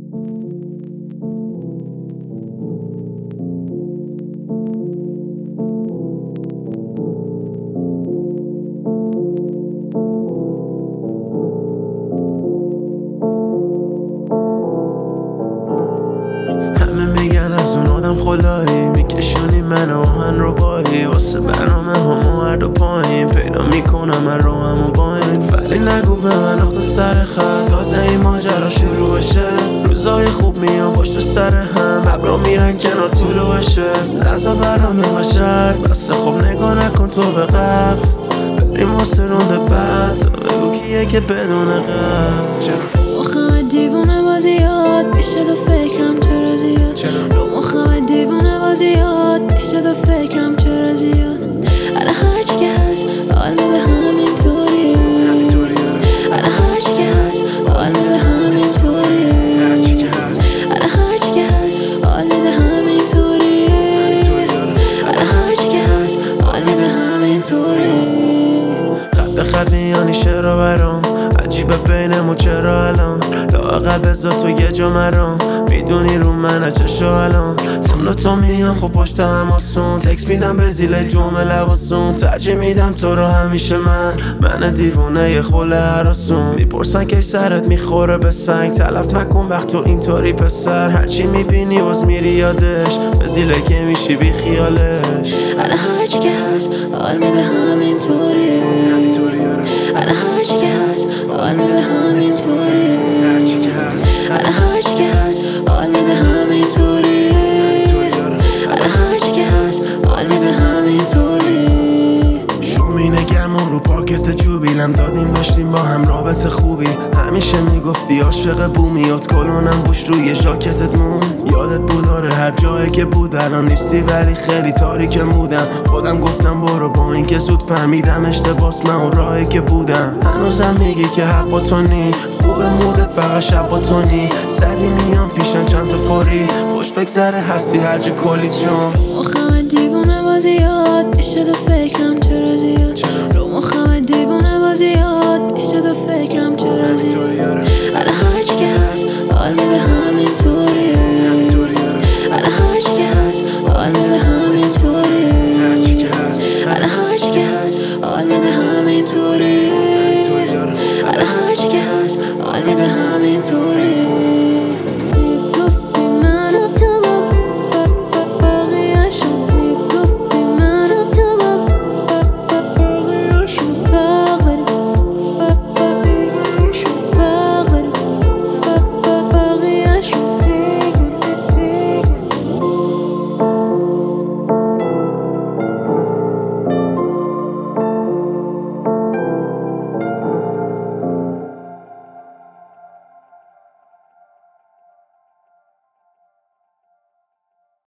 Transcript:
همه میگن از اون آدم خلایی، میکشونی من آهن رو بایی، واسه برنامه همو هر دو پایین پیدا میکنم من رو همو با این. ولی نگو به من اخت سر خط، تازه این ماجرا شروع بشه. روزای خوب میان پشت سر هم، ابرا میرن کنار طولو بشه. لحظه برام بشر بسه، خب نگاه نکن تو به قبل، بریم واسه رونده بعد. تو بگو کیه که بدون قبل. چرا مخم دیوونه بازیات میشه تو فکرم چرا زیاد، رو مخم دیوونه بازیات میشه تو فکرم چرا زیاد. الان هرچی که هست حال میده همینطوری، الان هرچی که هست حال میده همینطوری، الان هرچی که هست حال میده همینطوری، الان هرچی که هست حال میده همینطوری. خط خط میانی شعر برام، عجیبه بینمون چرا الان لااقل بذار تو یه جا مرام. میدونی رو منه چشو الان تو میان خب پشت هم آسون، تکس میدم به زیل جمله واسون، ترجیح میدم تو رو همیشه من دیوونه یه خله هراسون. میپرسن که سرت میخوره به سنگ، تلف نکن وقت تو اینطوری پسر، هرچی میبینی باز میری یادش، به زیله که میشی بی خیالش. الان هرچی که هست حال میده همینطوری، الان هرچی که هست حال میده همینطوری، الان هرچی که هست حال میده همینطوری، الان هرچی که هست حال میده همینطوری. شومینه گرمون رو پاکت چوبیلم دادیم، داشتیم با هم رابطه خوبی، همیشه میگفتی عاشق بومیات، کلونم بوش روی ژاکتت مون. یادت بود آره هر جایی که بود الان نیستی، ولی خیلی تاریکم بودم. خودم گفتم برو، با اینکه زود فهمیدم اشتباس من اون راهی که بودم. هنوزم میگی که حق با تو نی، خوبه مودت فقط شب با تو نی، سری میام پیشم چند تا فوری، خوش بگذره هستی هرجا کلیت شم. مخم دیوونه بازیات میشه تو فکرم چرا زیاد، رو مخم دیوونه بازیات میشه تو فکرم چرا زیاد. الان هرچی که هست حال میده همینطور،